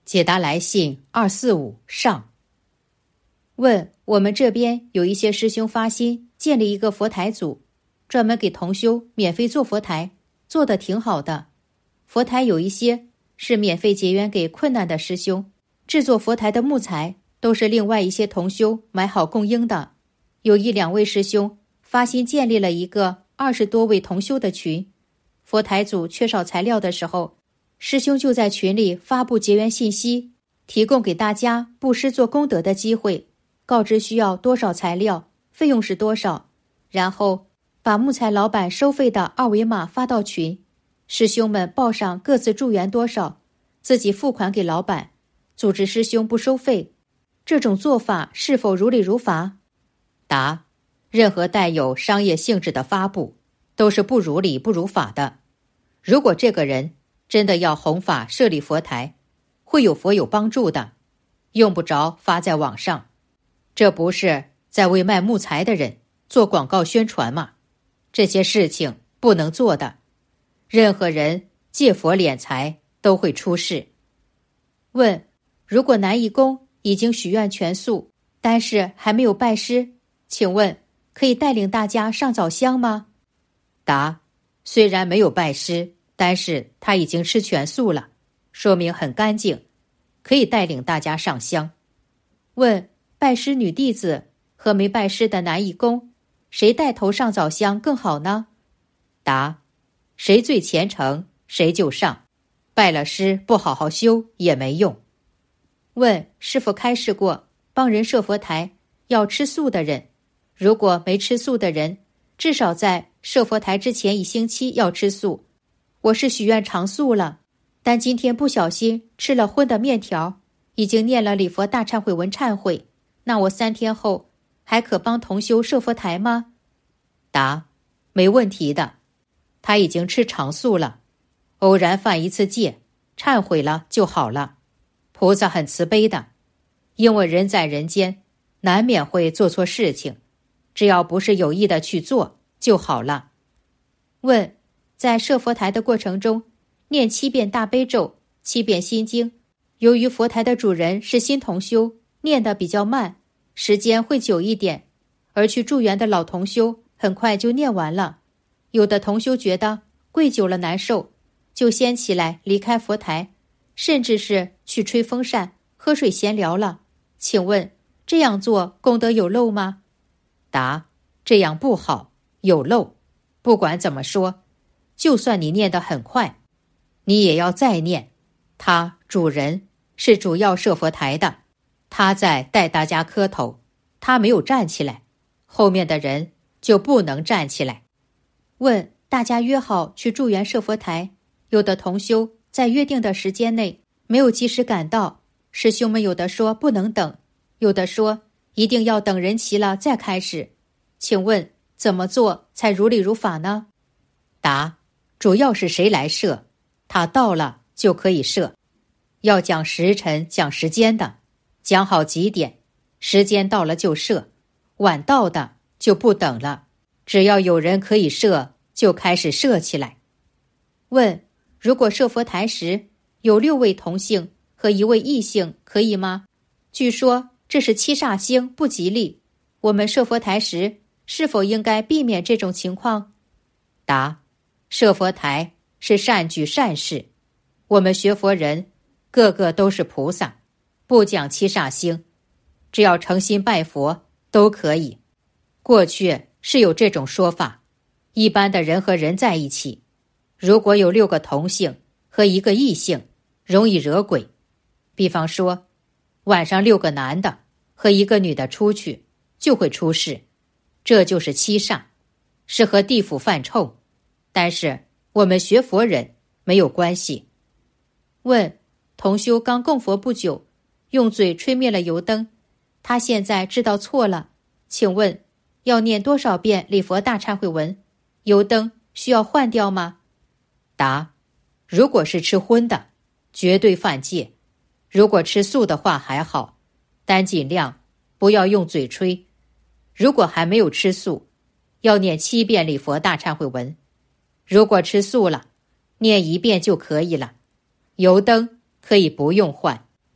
解答来信245上。问：我们这边有一些师兄发心建立一个佛台组，专门给同修免费做佛台，做得挺好的。佛台有一些是免费结缘给困难的师兄，制作佛台的木材都是另外一些同修买好供应的。有1-2位师兄发心建立了一个20多位同修的群，佛台组缺少材料的时候，师兄就在群里发布结缘信息，提供给大家布施做功德的机会，告知需要多少材料，费用是多少，然后把木材老板收费的2维码发到群，师兄们报上各自助缘多少，自己付款给老板，组织师兄不收费。这种做法是否如理如法？答：任何带有商业性质的发布都是不如理不如法的。如果这个人真的要弘法设立佛台，会有佛有帮助的，用不着发在网上。这不是在为卖木材的人做广告宣传吗？这些事情不能做的。任何人借佛敛财都会出事。问：如果男义工已经许愿全素，但是还没有拜师，请问可以带领大家上早香吗？答：虽然没有拜师，但是他已经吃全素了，说明很干净，可以带领大家上香。问：拜师女弟子和没拜师的男义工，谁带头上早香更好呢？答：谁最虔诚谁就上，拜了师不好好修也没用。问：师父开示过帮人设佛台要吃素的人，如果没吃素的人，至少在设佛台之前1星期要吃素。我是许愿常素了，但今天不小心吃了荤的面条，已经念了礼佛大忏悔文忏悔，那我3天后还可帮同修设佛台吗？答：没问题的，他已经吃常素了，偶然犯一次戒，忏悔了就好了。菩萨很慈悲的，因为人在人间难免会做错事情，只要不是有意的去做就好了。问：在设佛台的过程中，念7遍大悲咒，7遍心经，由于佛台的主人是新同修，念得比较慢，时间会久一点，而去助缘的老同修很快就念完了。有的同修觉得跪久了难受，就先起来离开佛台，甚至是去吹风扇、喝水闲聊了。请问这样做功德有漏吗？答：这样不好，有漏。不管怎么说，就算你念得很快，你也要再念。他主人是主要设佛台的，他在带大家磕头，他没有站起来，后面的人就不能站起来。问：大家约好去助缘设佛台，有的同修在约定的时间内没有及时赶到，师兄们有的说不能等，有的说一定要等人齐了再开始，请问怎么做才如理如法呢？答：主要是谁来设，他到了就可以设，要讲时辰讲时间的，讲好几点，时间到了就设，晚到的就不等了，只要有人可以设就开始设起来。问：如果设佛台时有6位同性和1位异性可以吗？据说这是七煞星不吉利，我们设佛台时是否应该避免这种情况？答：设佛台是善举善事，我们学佛人个个都是菩萨，不讲七煞星，只要诚心拜佛都可以。过去是有这种说法，一般的人和人在一起，如果有6个同性和1个异性，容易惹鬼。比方说晚上6个男的和1个女的出去，就会出事，这就是七煞，是和地府犯冲，但是我们学佛人没有关系。问：同修刚供佛不久，用嘴吹灭了油灯，他现在知道错了，请问要念多少遍礼佛大忏悔文？油灯需要换掉吗？答：如果是吃荤的，绝对犯戒；如果吃素的话还好，但尽量不要用嘴吹。如果还没有吃素，要念7遍礼佛大忏悔文；如果吃素了，念1遍就可以了。油灯可以不用换。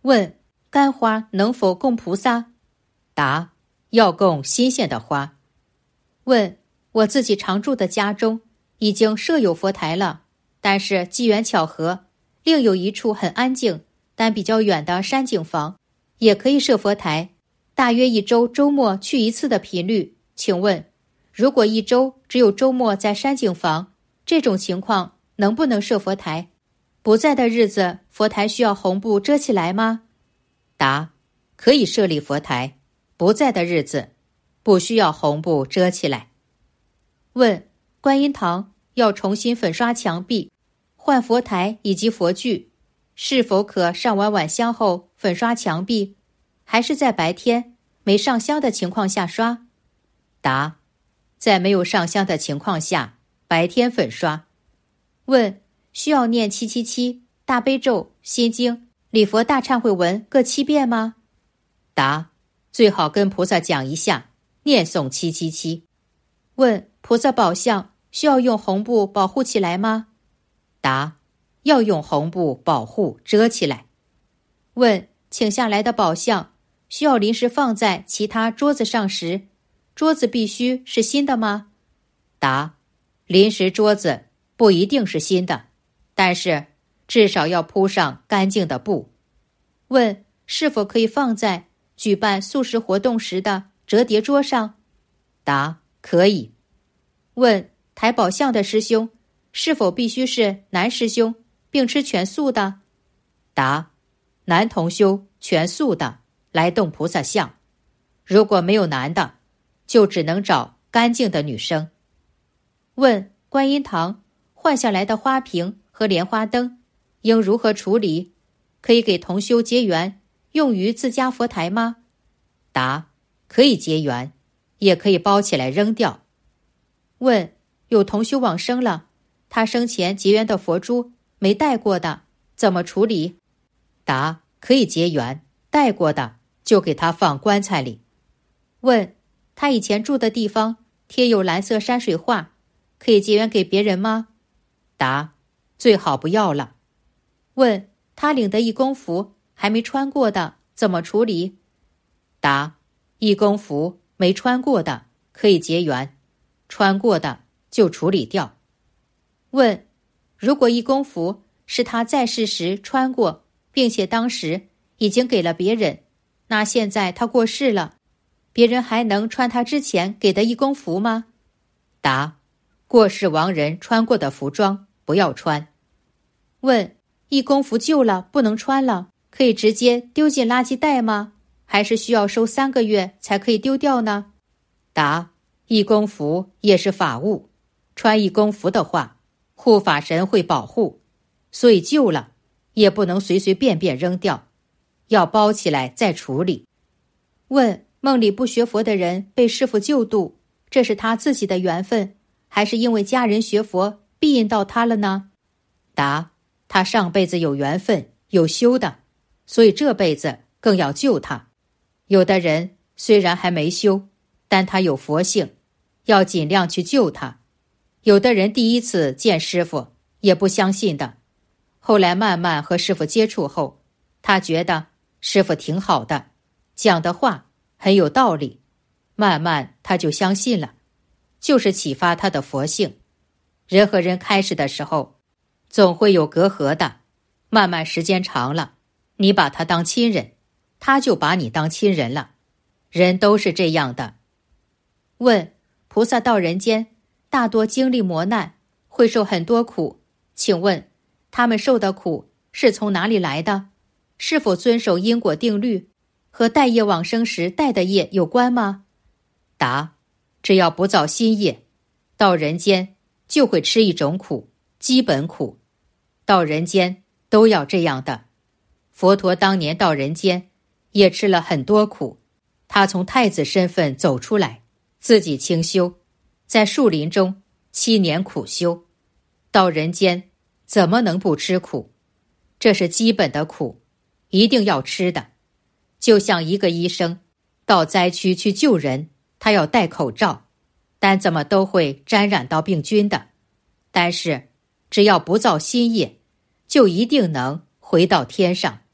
问：干花能否供菩萨？答：要供新鲜的花。问：我自己常住的家中已经设有佛台了，但是机缘巧合，另有一处很安静但比较远的山景房也可以设佛台，大约1周周末去1次的频率。请问，如果1周只有周末在山景房，这种情况能不能设佛台？不在的日子，佛台需要红布遮起来吗？答：可以设立佛台，不在的日子不需要红布遮起来。问：观音堂要重新粉刷墙壁，换佛台以及佛具，是否可上完晚香后粉刷墙壁，还是在白天没上香的情况下刷？答：在没有上香的情况下，白天粉刷。问：需要念777、大悲咒、心经、礼佛大忏悔文各7遍吗？答：最好跟菩萨讲一下，念诵777。问：菩萨宝像需要用红布保护起来吗？答：要用红布保护遮起来。问：请下来的宝像需要临时放在其他桌子上时，桌子必须是新的吗？答：临时桌子不一定是新的，但是至少要铺上干净的布。问：是否可以放在举办素食活动时的折叠桌上？答：可以。问：抬宝像的师兄是否必须是男师兄并吃全素的？答：男同修全素的来动菩萨像，如果没有男的，就只能找干净的女生。问：观音堂换下来的花瓶和莲花灯应如何处理？可以给同修结缘，用于自家佛台吗？答：可以结缘，也可以包起来扔掉。问：有同修往生了，他生前结缘的佛珠没带过的，怎么处理？答：可以结缘，带过的就给他放棺材里。问：他以前住的地方贴有蓝色山水画，可以结缘给别人吗？答：最好不要了。问：他领的义工服还没穿过的怎么处理？答：义工服没穿过的可以结缘，穿过的就处理掉。问：如果义工服是他在世时穿过，并且当时已经给了别人，那现在他过世了，别人还能穿他之前给的义工服吗？答：过世亡人穿过的服装不要穿。问：义工服旧了不能穿了，可以直接丢进垃圾袋吗？还是需要收3个月才可以丢掉呢？答：义工服也是法物，穿义工服的话，护法神会保护，所以旧了也不能随随便便扔掉，要包起来再处理。问：梦里不学佛的人被师父救度，这是他自己的缘分，还是因为家人学佛庇荫到他了呢？答：他上辈子有缘分有修的，所以这辈子更要救他。有的人虽然还没修，但他有佛性，要尽量去救他。有的人第一次见师父也不相信的，后来慢慢和师父接触后，他觉得师父挺好的，讲的话很有道理，慢慢他就相信了，就是启发他的佛性。人和人开始的时候总会有隔阂的，慢慢时间长了，你把他当亲人，他就把你当亲人了，人都是这样的。问：菩萨到人间大多经历磨难，会受很多苦，请问他们受的苦是从哪里来的？是否遵守因果定律？和带业往生时带的业有关吗？答：只要不造新业，到人间就会吃一种苦，基本苦，到人间都要这样的。佛陀当年到人间也吃了很多苦，他从太子身份走出来，自己清修，在树林中7年苦修，到人间怎么能不吃苦？这是基本的苦，一定要吃的。就像一个医生到灾区去救人，他要戴口罩，但怎么都会沾染到病菌的。但是只要不造新业，就一定能回到天上。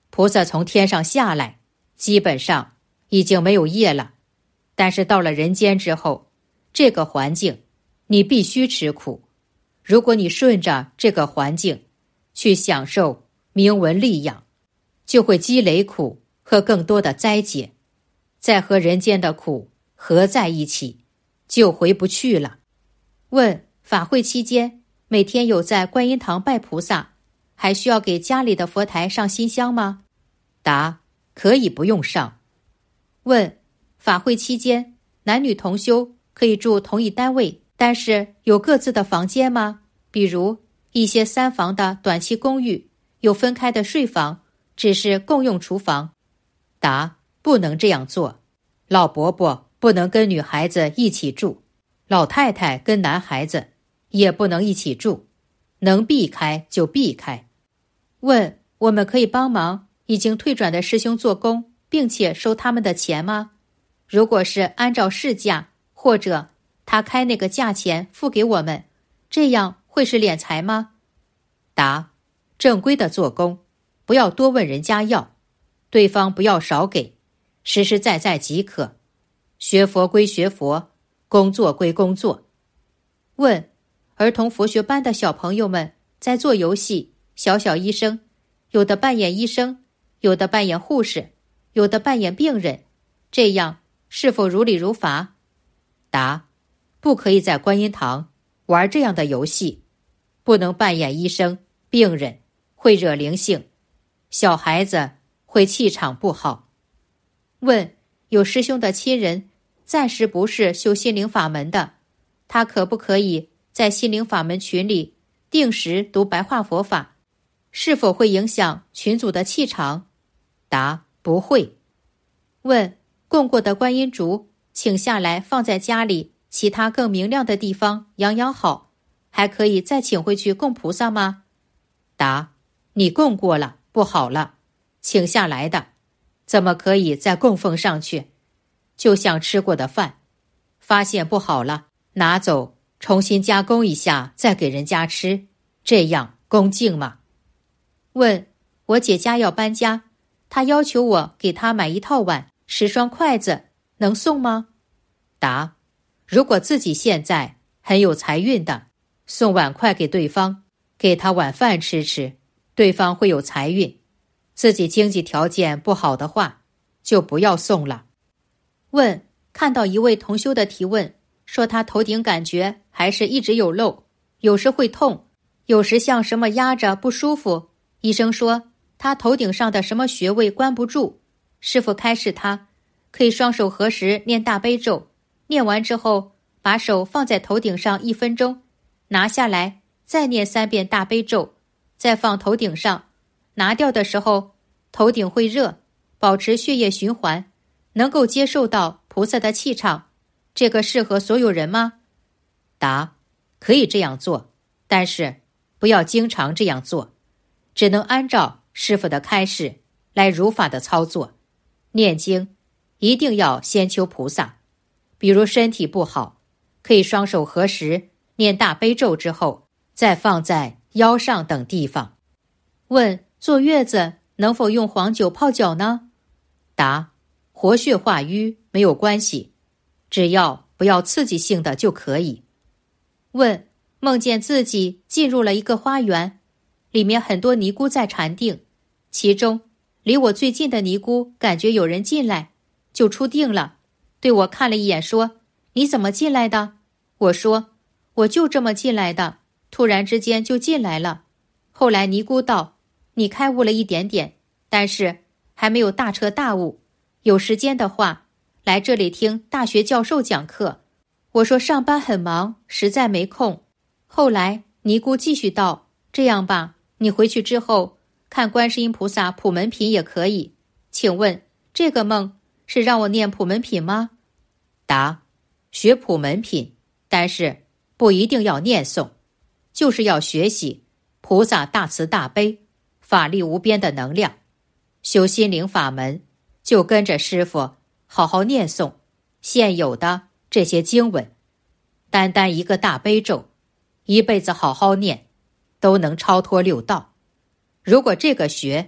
菩萨从天上下来，基本上已经没有业了。但是到了人间之后，这个环境你必须吃苦。如果你顺着这个环境去享受名闻利养，就会积累苦和更多的灾劫，再和人间的苦合在一起，就回不去了。问：法会期间每天有在观音堂拜菩萨，还需要给家里的佛台上新香吗？答：可以不用上。问：法会期间男女同修可以住同一单位，但是有各自的房间吗？比如一些3房的短期公寓，有分开的睡房，只是共用厨房。答：不能这样做。老伯伯不能跟女孩子一起住，老太太跟男孩子也不能一起住，能避开就避开。问：我们可以帮忙已经退转的师兄做工，并且收他们的钱吗？如果是按照市价，或者他开那个价钱付给我们，这样会是敛财吗？答：正规的做工，不要多问人家要，对方不要少给，实实在在即可。学佛归学佛，工作归工作。问：儿童佛学班的小朋友们在做游戏，小小医生，有的扮演医生，有的扮演护士，有的扮演病人，这样是否如理如法？答：不可以在观音堂玩这样的游戏，不能扮演医生、病人，会惹灵性，小孩子会气场不好。问：有师兄的亲人暂时不是修心灵法门的，他可不可以在心灵法门群里定时读白话佛法，是否会影响群组的气场？答：不会。问：供过的观音烛请下来放在家里其他更明亮的地方养养好，还可以再请回去供菩萨吗？答：你供过了，不好了，请下来的怎么可以再供奉上去？就像吃过的饭，发现不好了，拿走重新加工一下再给人家吃，这样恭敬吗？问：我姐家要搬家，她要求我给她买1套碗、10双筷子，能送吗？答：如果自己现在很有财运的，送碗筷给对方，给他碗饭吃吃，对方会有财运。自己经济条件不好的话，就不要送了。问：看到一位同修的提问，说他头顶感觉还是一直有漏，有时会痛，有时像什么压着不舒服，医生说他头顶上的什么穴位关不住，师父开示他可以双手合十念大悲咒，念完之后把手放在头顶上1分钟，拿下来再念3遍大悲咒，再放头顶上，拿掉的时候头顶会热，保持血液循环，能够接受到菩萨的气场，这个适合所有人吗？答：可以这样做，但是不要经常这样做，只能按照师父的开示来如法的操作。念经一定要先求菩萨，比如身体不好，可以双手合十念大悲咒之后，再放在腰上等地方。问：坐月子能否用黄酒泡脚呢？答：活血化瘀没有关系，只要不要刺激性的就可以。问：梦见自己进入了一个花园，里面很多尼姑在禅定，其中离我最近的尼姑感觉有人进来，就出定了，对我看了一眼说：你怎么进来的？我说：我就这么进来的，突然之间就进来了。后来尼姑道：你开悟了一点点，但是还没有大彻大悟，有时间的话来这里听大学教授讲课。我说上班很忙，实在没空。后来尼姑继续道：这样吧，你回去之后看观世音菩萨普门品也可以，请问这个梦是让我念普门品吗？答：学普门品，但是不一定要念诵，就是要学习菩萨大慈大悲法力无边的能量。修心灵法门就跟着师父好好念诵现有的这些经文，单单一个大悲咒，一辈子好好念，都能超脱六道。如果这个学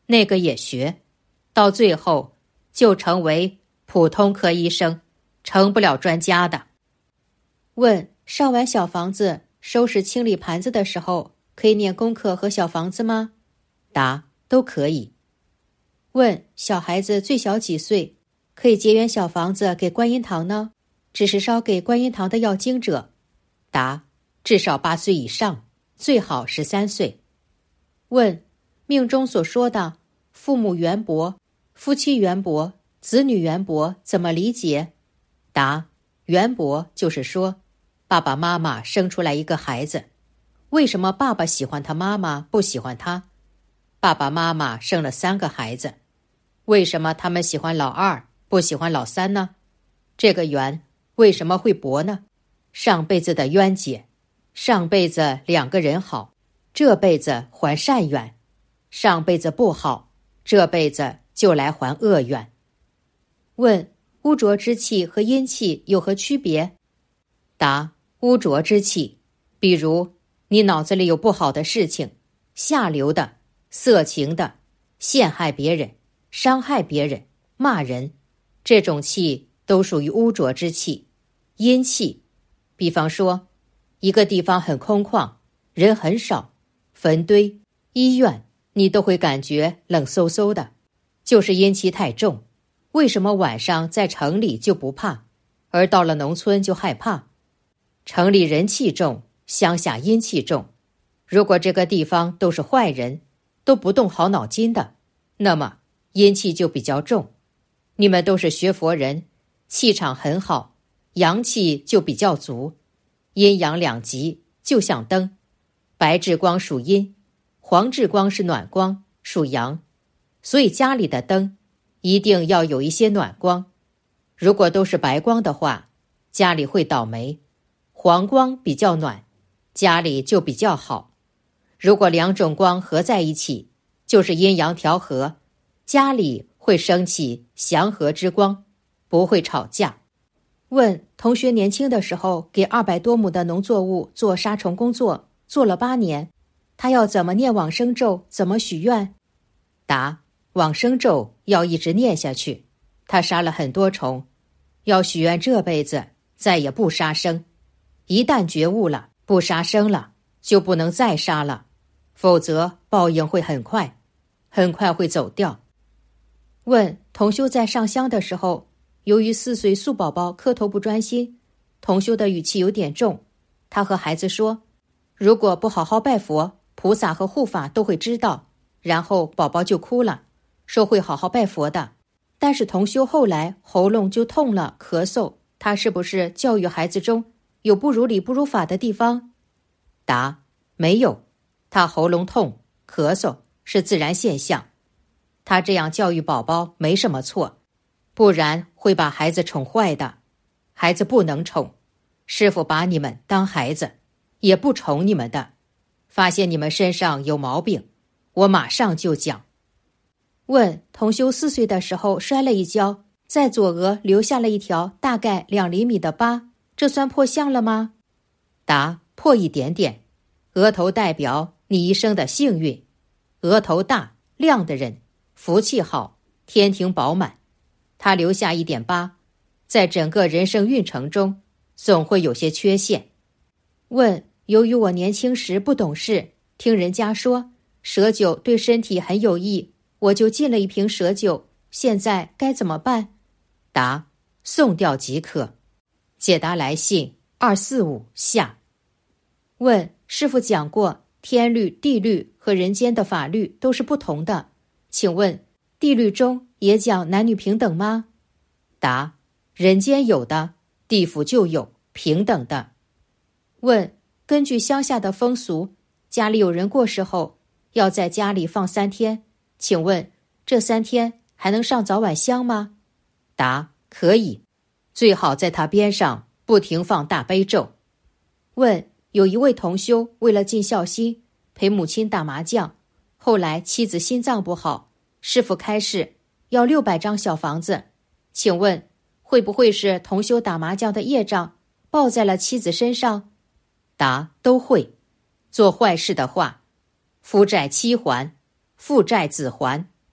那个也学，到最后就成为普通科医生，成不了专家的。问：上完小房子，收拾清理盘子的时候，可以念功课和小房子吗？答：都可以。问：小孩子最小几岁，可以结缘小房子给观音堂呢？只是烧给观音堂的要经者？答：至少8岁以上，最好13岁。问：命中所说的父母缘薄、夫妻缘薄、子女缘薄怎么理解？答：缘薄就是说，爸爸妈妈生出来一个孩子，为什么爸爸喜欢他，妈妈不喜欢他？爸爸妈妈生了3个孩子，为什么他们喜欢老2，不喜欢老3呢？这个缘为什么会薄呢？上辈子的冤结，上辈子2个人好，这辈子还善缘；上辈子不好，这辈子就来还恶缘。问：污浊之气和阴气有何区别？答：污浊之气，比如你脑子里有不好的事情，下流的、色情的，陷害别人、伤害别人、骂人，这种气都属于污浊之气。阴气，比方说一个地方很空旷，人很少，坟堆、医院，你都会感觉冷飕飕的，就是阴气太重。为什么晚上在城里就不怕，而到了农村就害怕？城里人气重，乡下阴气重。如果这个地方都是坏人，都不动好脑筋的，那么阴气就比较重。你们都是学佛人，气场很好，阳气就比较足，阴阳两极，就像灯，白炽光属阴，黄炽光是暖光，属阳。所以家里的灯一定要有一些暖光。如果都是白光的话，家里会倒霉。黄光比较暖，家里就比较好。如果2种光合在一起，就是阴阳调和，家里会升起祥和之光，不会吵架。问：同学年轻的时候给200多亩的农作物做杀虫工作，做了8年，他要怎么念往生咒，怎么许愿？答：往生咒要一直念下去，他杀了很多虫，要许愿这辈子再也不杀生。一旦觉悟了，不杀生了，就不能再杀了，否则报应会很快，很快会走掉。问：同修在上香的时候，由于4岁素宝宝磕头不专心，同修的语气有点重，他和孩子说，如果不好好拜佛，菩萨和护法都会知道，然后宝宝就哭了，说会好好拜佛的。但是同修后来喉咙就痛了，咳嗽，他是不是教育孩子中有不如理不如法的地方？答：没有，他喉咙痛、咳嗽是自然现象，他这样教育宝宝没什么错，不然会把孩子宠坏的。孩子不能宠，师父把你们当孩子，也不宠你们的。发现你们身上有毛病，我马上就讲。问：同修4岁的时候摔了一跤，在左额留下了一条大概2厘米的疤，这算破相了吗？答：破一点点。额头代表你一生的幸运，额头大亮的人福气好，天庭饱满。他留下一点疤，在整个人生运程中总会有些缺陷。问：由于我年轻时不懂事，听人家说蛇酒对身体很有益，我就进了一瓶蛇酒，现在该怎么办？答：送掉即可。解答来信245下。问：师父讲过天律、地律和人间的法律都是不同的，请问地律中也讲男女平等吗？答：人间有的，地府就有平等的。问：根据乡下的风俗，家里有人过世后要在家里放3天，请问这3天还能上早晚香吗？答：可以，最好在他边上不停放大悲咒。问：有一位同修为了尽孝心陪母亲打麻将，后来妻子心脏不好，师父开示要600张小房子，请问会不会是同修打麻将的业障报在了妻子身上？答：都会。做坏事的话，夫债妻还，父债子还，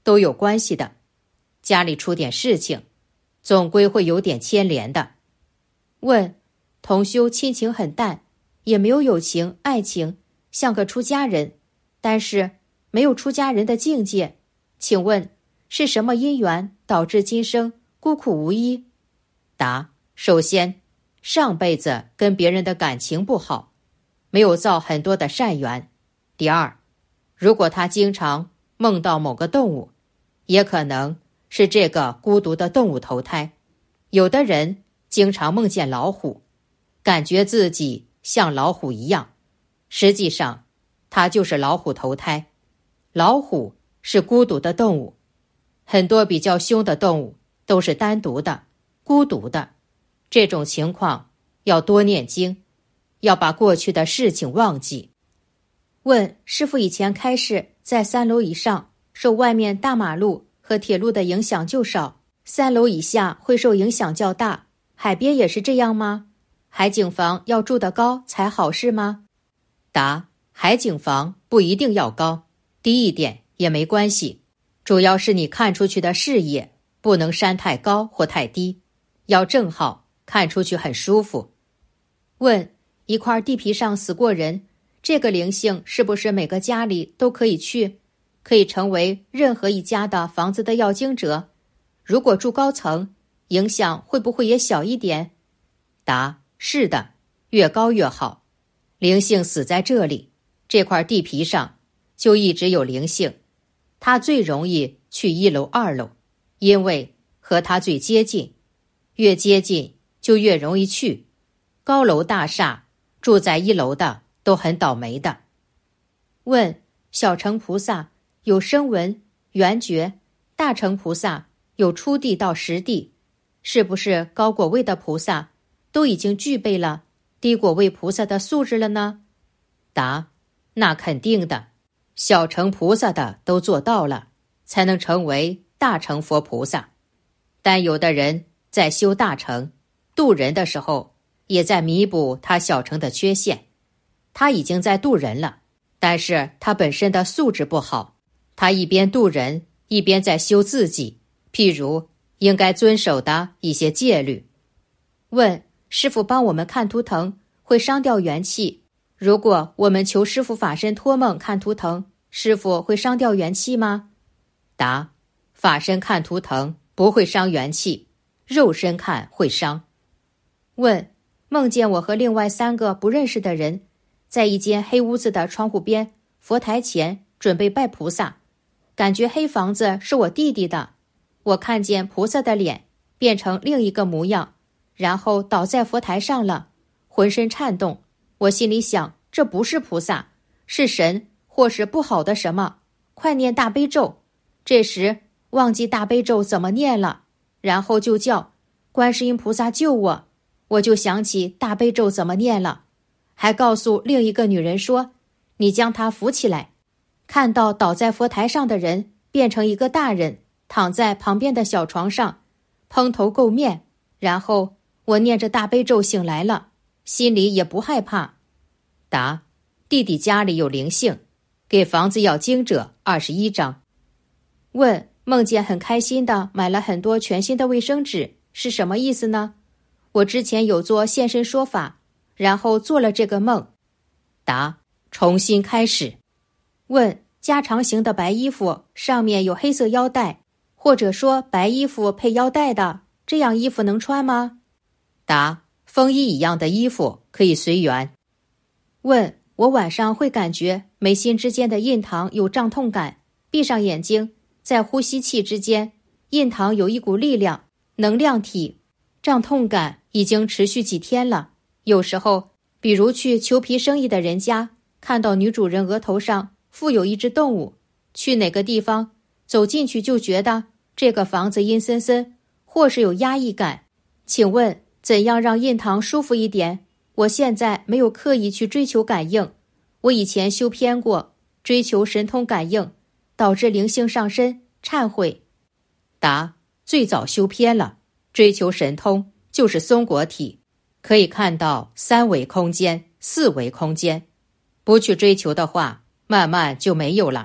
都有关系的。家里出点事情，总归会有点牵连的。问：同修亲情很淡，也没有友情爱情，像个出家人，但是没有出家人的境界，请问是什么因缘导致今生孤苦无依？答：首先，上辈子跟别人的感情不好，没有造很多的善缘。第二，如果他经常梦到某个动物，也可能是这个孤独的动物投胎。有的人经常梦见老虎，感觉自己像老虎一样，实际上他就是老虎投胎。老虎是孤独的动物，很多比较凶的动物都是单独的、孤独的。这种情况要多念经，要把过去的事情忘记。问：师父以前开示，在3楼以上受外面大马路和铁路的影响就少，3楼以下会受影响较大，海边也是这样吗？海景房要住得高才好是吗？答：海景房不一定要高，低一点也没关系，主要是你看出去的视野不能山太高或太低，要正好看出去很舒服。问：一块地皮上死过人，这个灵性是不是每个家里都可以去，可以成为任何一家的房子的要经者？如果住高层，影响会不会也小一点？答：是的，越高越好。灵性死在这里，这块地皮上就一直有灵性，它最容易去1楼、2楼，因为和它最接近，越接近就越容易去。高楼大厦住在1楼的都很倒霉的。问：小乘菩萨有声闻、缘觉，大乘菩萨有初地到10地，是不是高果位的菩萨都已经具备了低果位菩萨的素质了呢？答：那肯定的，小乘菩萨的都做到了，才能成为大乘佛菩萨。但有的人在修大乘度人的时候，也在弥补他小乘的缺陷。他已经在度人了，但是他本身的素质不好，他一边度人一边在修自己，譬如应该遵守的一些戒律。问：师父帮我们看图腾会伤掉元气，如果我们求师父法身托梦看图腾，师父会伤掉元气吗？答：法身看图腾不会伤元气，肉身看会伤。问：梦见我和另外3个不认识的人在一间黑屋子的窗户边佛台前准备拜菩萨，感觉黑房子是我弟弟的，我看见菩萨的脸变成另一个模样，然后倒在佛台上了，浑身颤动。我心里想，这不是菩萨，是神或是不好的什么，快念大悲咒。这时忘记大悲咒怎么念了，然后就叫观世音菩萨救我，我就想起大悲咒怎么念了，还告诉另一个女人说，你将她扶起来。看到倒在佛台上的人变成一个大人，躺在旁边的小床上，蓬头垢面，然后我念着大悲咒醒来了，心里也不害怕。答：弟弟家里有灵性，给房子要经者21张。问：梦见很开心的买了很多全新的卫生纸，是什么意思呢？我之前有做现身说法，然后做了这个梦。答：重新开始。问：加长型的白衣服上面有黑色腰带，或者说白衣服配腰带的，这样衣服能穿吗？答：风衣一样的衣服可以随缘。问：我晚上会感觉眉心之间的印堂有胀痛感，闭上眼睛，在呼吸气之间，印堂有一股力量，能量体，胀痛感已经持续几天了。有时候，比如去裘皮生意的人家，看到女主人额头上附有一只动物，去哪个地方走进去就觉得这个房子阴森森，或是有压抑感。请问怎样让印堂舒服一点？我现在没有刻意去追求感应，我以前修偏过，追求神通感应，导致灵性上身，忏悔。答：最早修偏了，追求神通就是松果体，可以看到3维空间、4维空间，不去追求的话，慢慢就没有了。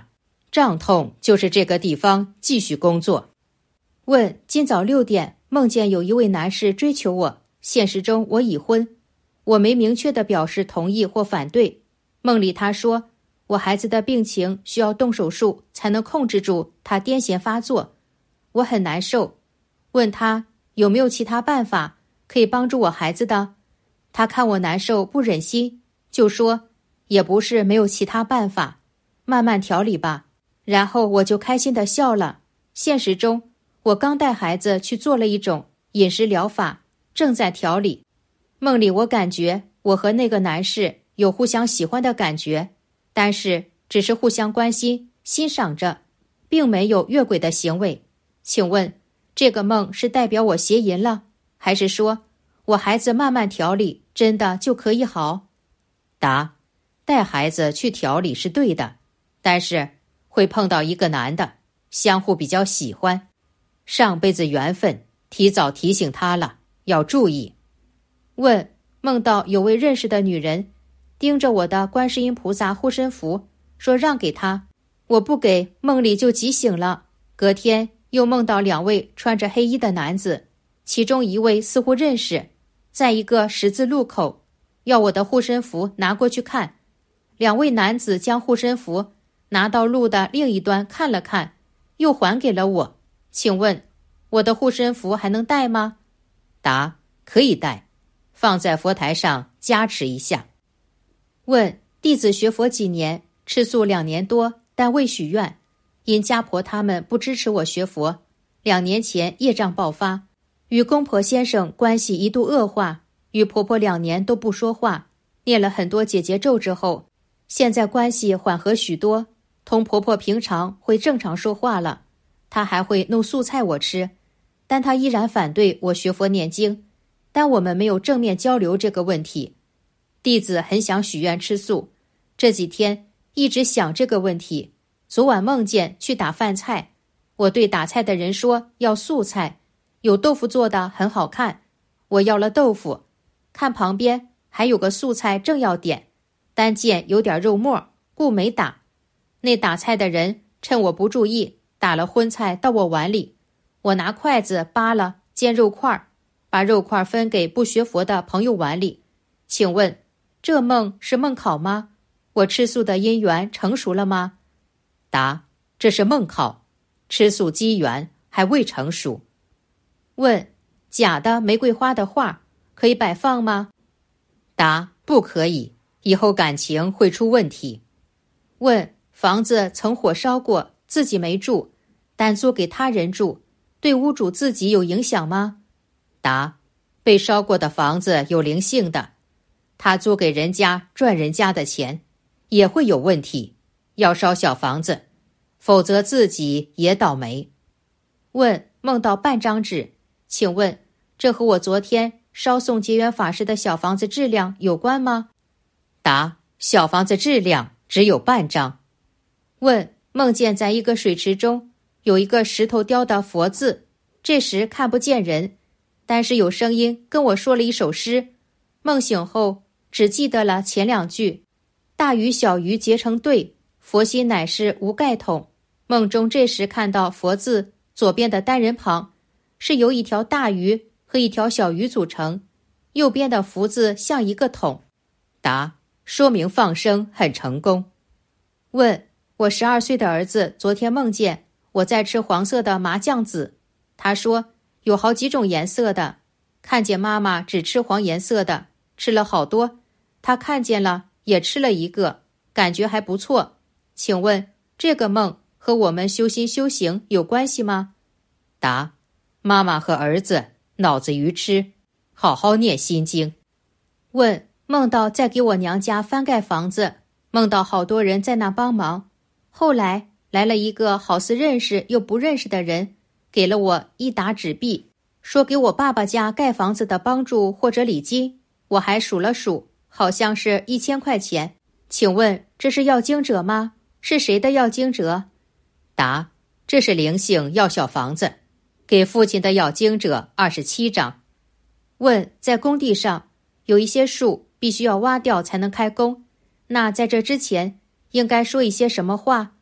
胀痛就是这个地方继续工作。问：今早6点梦见有一位男士追求我，现实中我已婚，我没明确地表示同意或反对。梦里他说我孩子的病情需要动手术才能控制住他癫痫发作，我很难受。问他有没有其他办法可以帮助我孩子的，他看我难受不忍心，就说也不是没有其他办法，慢慢调理吧。然后我就开心地笑了。现实中我刚带孩子去做了一种饮食疗法，正在调理。梦里我感觉我和那个男士有互相喜欢的感觉，但是只是互相关心欣赏着，并没有越轨的行为。请问这个梦是代表我邪淫了，还是说我孩子慢慢调理真的就可以好？答：带孩子去调理是对的，但是会碰到一个男的，相互比较喜欢，上辈子缘分提早提醒他了，要注意。问：梦到有位认识的女人盯着我的观世音菩萨护身符，说让给他，我不给，梦里就急醒了。隔天又梦到2位穿着黑衣的男子，其中一位似乎认识，在一个十字路口，要我的护身符拿过去看。2位男子将护身符拿到路的另一端看了看，又还给了我。请问我的护身符还能带吗？答：可以带，放在佛台上加持一下。问：弟子学佛几年，吃素2年多，但未许愿，因家婆他们不支持我学佛，2年前业障爆发，与公婆先生关系一度恶化，与婆婆2年都不说话，念了很多解结咒之后，现在关系缓和许多，同婆婆平常会正常说话了。她还会弄素菜我吃，但她依然反对我学佛念经，但我们没有正面交流这个问题。弟子很想许愿吃素，这几天一直想这个问题。昨晚梦见去打饭菜，我对打菜的人说要素菜，有豆腐做的很好看，我要了豆腐，看旁边还有个素菜正要点，但见有点肉末，故没打。那打菜的人趁我不注意，打了荤菜到我碗里，我拿筷子扒了煎肉块，把肉块分给不学佛的朋友碗里。请问这梦是梦考吗？我吃素的因缘成熟了吗？答：这是梦考，吃素机缘还未成熟。问：假的玫瑰花的画可以摆放吗？答：不可以，以后感情会出问题。问：房子曾火烧过，自己没住，但租给他人住，对屋主自己有影响吗？答：被烧过的房子有灵性的，他租给人家赚人家的钱，也会有问题，要烧小房子，否则自己也倒霉。问：梦到半张纸，请问这和我昨天烧送结缘法师的小房子质量有关吗？答：小房子质量只有半张。问：梦见在一个水池中有一个石头雕的佛字，这时看不见人，但是有声音跟我说了一首诗，梦醒后只记得了前2句，大鱼小鱼结成对，佛心乃是无盖桶。梦中这时看到佛字左边的单人旁是由一条大鱼和一条小鱼组成，右边的福字像一个桶。答：说明放生很成功。问：我12岁的儿子昨天梦见我在吃黄色的麻酱籽，他说有好几种颜色的，看见妈妈只吃黄颜色的，吃了好多，他看见了也吃了一个，感觉还不错。请问这个梦和我们修心修行有关系吗？答：妈妈和儿子脑子愚痴，好好念心经。问：梦到在给我娘家翻盖房子，梦到好多人在那帮忙，后来来了一个好似认识又不认识的人，给了我1沓纸币，说给我爸爸家盖房子的帮助或者礼金，我还数了数，好像是1000块钱。请问这是要经者吗？是谁的要经者？答：这是灵性要小房子，给父亲的要经者27张。问：在工地上有一些树必须要挖掉才能开工，那在这之前应该说一些什么话？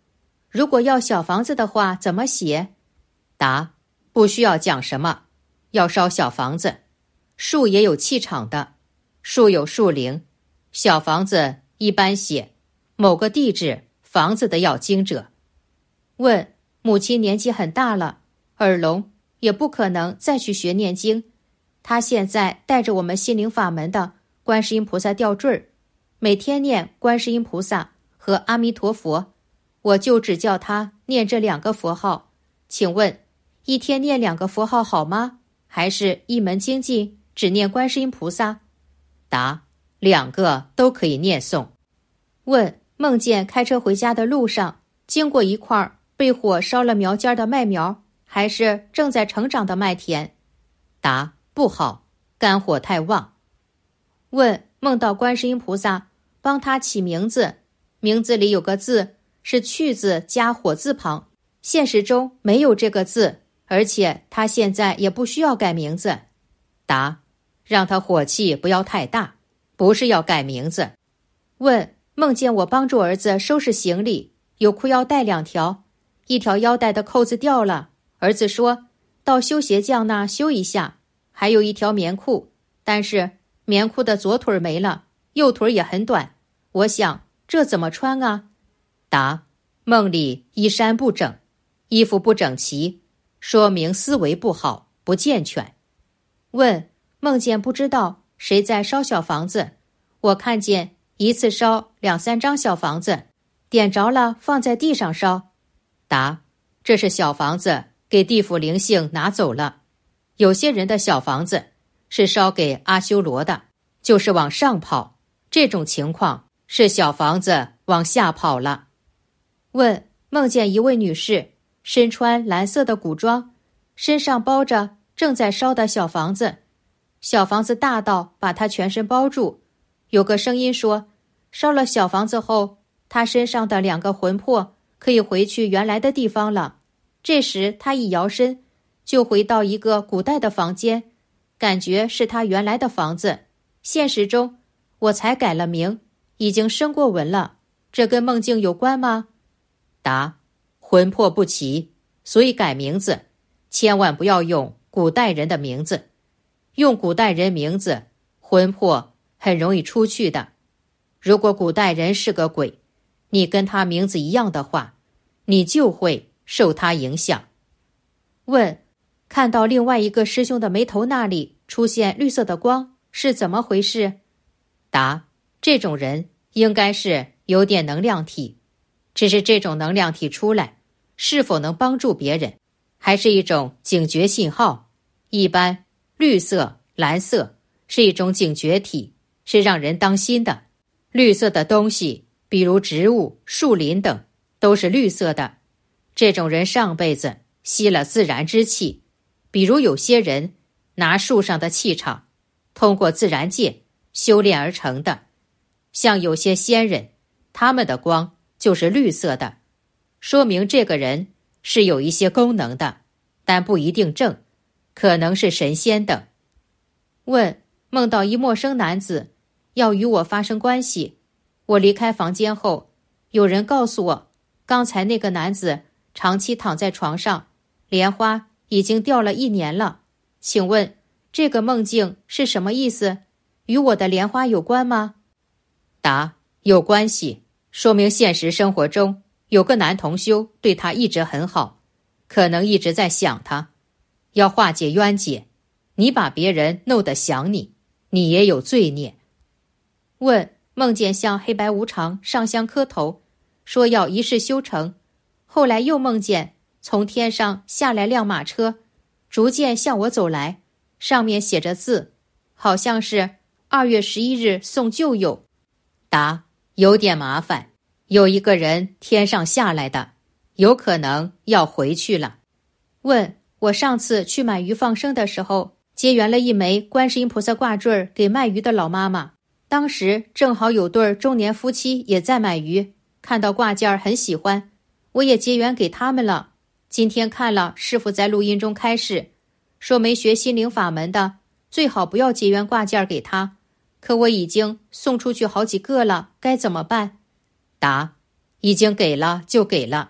如果要小房子的话，怎么写？答：不需要讲什么，要烧小房子。树也有气场的，树有树灵。小房子一般写某个地址，房子的要经者。问：母亲年纪很大了，耳聋，也不可能再去学念经。她现在带着我们心灵法门的观世音菩萨吊坠儿，每天念观世音菩萨和阿弥陀佛，我就只叫她念这2个佛号。请问，一天念2个佛号好吗？还是一门精进只念观世音菩萨？答：2个都可以念诵。问：梦见开车回家的路上，经过一块被火烧了苗尖的麦苗，还是正在成长的麦田？答：不好，肝火太旺。问：梦到观世音菩萨帮他起名字，名字里有个字是去字加火字旁，现实中没有这个字，而且他现在也不需要改名字。答：让他火气不要太大，不是要改名字。问：梦见我帮助儿子收拾行李，有裤腰带2条，一条腰带的扣子掉了，儿子说到修鞋匠那修一下，还有一条棉裤，但是棉裤的左腿没了，右腿也很短，我想这怎么穿啊？答：梦里衣衫不整，衣服不整齐，说明思维不好，不健全。问：梦见不知道谁在烧小房子，我看见一次烧2-3张小房子，点着了放在地上烧。答：这是小房子给地府灵性拿走了。有些人的小房子是烧给阿修罗的，就是往上跑，这种情况是小房子往下跑了。问：梦见一位女士身穿蓝色的古装，身上包着正在烧的小房子，小房子大到把她全身包住。有个声音说，烧了小房子后，她身上的2个魂魄可以回去原来的地方了。这时她一摇身，就回到一个古代的房间，感觉是她原来的房子。现实中我才改了名，已经升过文了，这跟梦境有关吗？答：魂魄不齐，所以改名字，千万不要用古代人的名字。用古代人名字，魂魄很容易出去的。如果古代人是个鬼，你跟他名字一样的话，你就会受他影响。问：看到另外一个师兄的眉头那里出现绿色的光，是怎么回事？答：这种人应该是有点能量体，只是这种能量体出来是否能帮助别人，还是一种警觉信号。一般绿色、蓝色是一种警觉体，是让人当心的。绿色的东西，比如植物、树林等，都是绿色的。这种人上辈子吸了自然之气，比如有些人拿树上的气场，通过自然界修炼而成的。像有些仙人，他们的光就是绿色的，说明这个人是有一些功能的，但不一定正，可能是神仙等。问：梦到一陌生男子要与我发生关系，我离开房间后，有人告诉我，刚才那个男子长期躺在床上，莲花已经掉了1年了。请问这个梦境是什么意思？与我的莲花有关吗？答：有关系，说明现实生活中有个男同修对他一直很好，可能一直在想他。要化解冤结，你把别人弄得想你，你也有罪孽。问：梦见向黑白无常上香磕头，说要一世修成，后来又梦见从天上下来辆马车，逐渐向我走来，上面写着字，好像是2月11日送旧友。答：有点麻烦，有一个人天上下来的，有可能要回去了。问：我上次去买鱼放生的时候，结缘了一枚观世音菩萨挂坠给卖鱼的老妈妈，当时正好有对中年夫妻也在买鱼，看到挂件很喜欢，我也结缘给他们了。今天看了师父在录音中开示，说没学心灵法门的最好不要结缘挂件给他，可我已经送出去好几个了，该怎么办？答：已经给了就给了，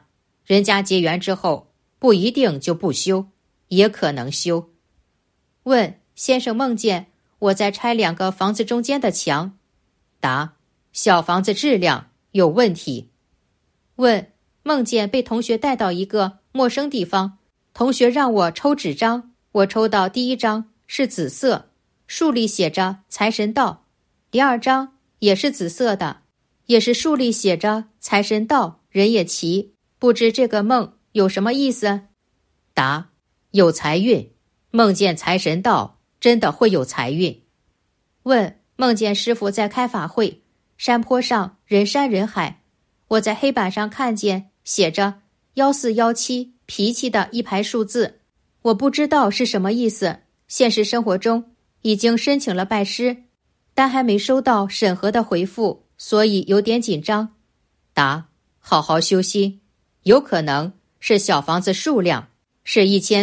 人家结缘之后，不一定就不修，也可能修。问：先生梦见我在拆2个房子中间的墙。答：小房子质量有问题。问：梦见被同学带到一个陌生地方，同学让我抽纸张，我抽到第1张是紫色，竖立写着财神到，第2张也是紫色的，也是竖立写着财神到，人也齐，不知这个梦有什么意思？答：有财运，梦见财神到，真的会有财运。问：梦见师父在开法会，山坡上人山人海，我在黑板上看见写着1417脾气的一排数字，我不知道是什么意思。现实生活中已经申请了拜师，但还没收到审核的回复，所以有点紧张。答：好好修心，有可能是小房子数量是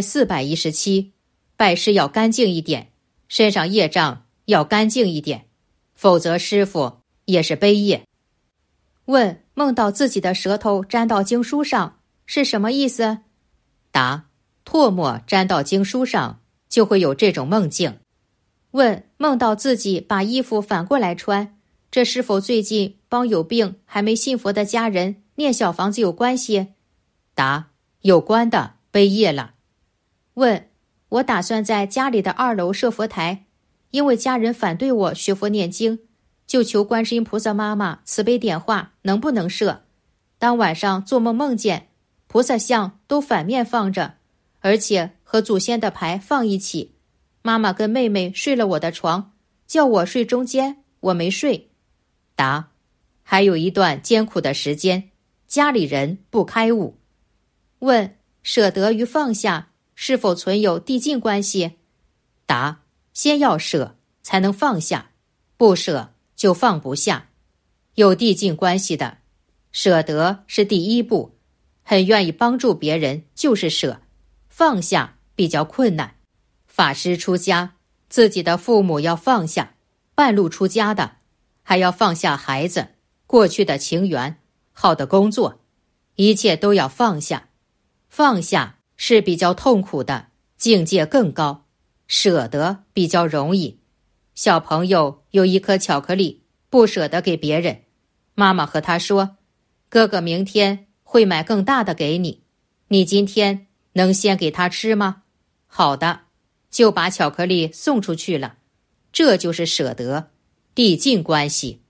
1417，拜师要干净一点，身上业障要干净一点，否则师父也是背业。问：梦到自己的舌头沾到经书上是什么意思？答：唾沫沾到经书上就会有这种梦境。问：梦到自己把衣服反过来穿，这是否最近帮有病还没信佛的家人念小房子有关系？答：有关的，背业了。问：我打算在家里的2楼设佛台，因为家人反对我学佛念经，就求观世音菩萨妈妈慈悲点化，能不能设？当晚上做梦梦见菩萨像都反面放着，而且和祖先的牌放一起，妈妈跟妹妹睡了我的床，叫我睡中间，我没睡。答：还有一段艰苦的时间，家里人不开悟。问：舍得与放下是否存有递进关系？答：先要舍才能放下，不舍就放不下，有递进关系的。舍得是第1步，很愿意帮助别人就是舍，放下比较困难。法师出家，自己的父母要放下，半路出家的还要放下孩子，过去的情缘，好的工作，一切都要放下。放下是比较痛苦的，境界更高，舍得比较容易。小朋友有1颗巧克力，不舍得给别人，妈妈和他说：哥哥明天会买更大的给你，你今天能先给他吃吗？好的，就把巧克力送出去了。这就是舍得，递进关系。